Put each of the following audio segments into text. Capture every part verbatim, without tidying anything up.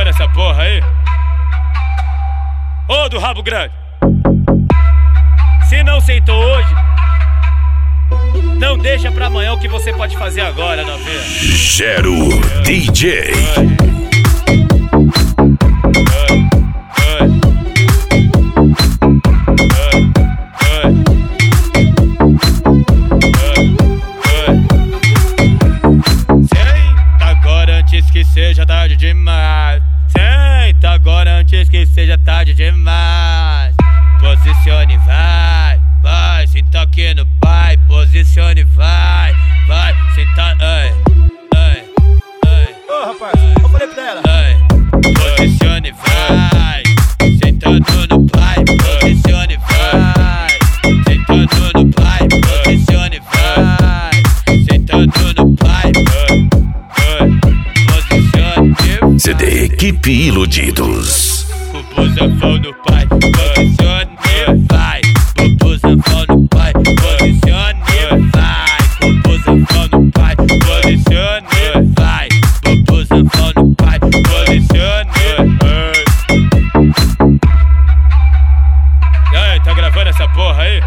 gravando essa porra aí? Ô, do rabo grande, se não sentou hoje, não deixa pra amanhã o que você pode fazer agora, novinha. Gero D J. Senta agora antes que seja tarde demais. Senta agora antes que seja tarde demais. Posicione, vai, vai, senta aqui no pai. Posicione, vai, vai, senta, ai, ai, ai. Ô rapaz, eu falei pra ela. Ai, posicione, vai, sentando no pai. Posicione, vai, sentando no pai. Posicione, vai, sentando no pai. Posicione, C D Equipe Iludidos. Bubuzafão no pai. Posicione, vai, bubuzafão no pai. Posicione, vai, bubuzafão no pai. Posicione, vai, bubuzafão no pai. Posicione. E aí, tá gravando essa porra aí?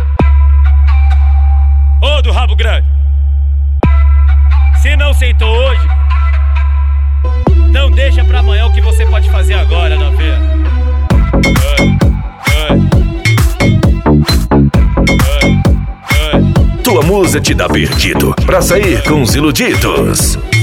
Ô, do rabo grande, se não sentou hoje, não deixa pra amanhã o que você pode fazer agora, novinha. Tua musa te dá perdido pra sair com os iludidos.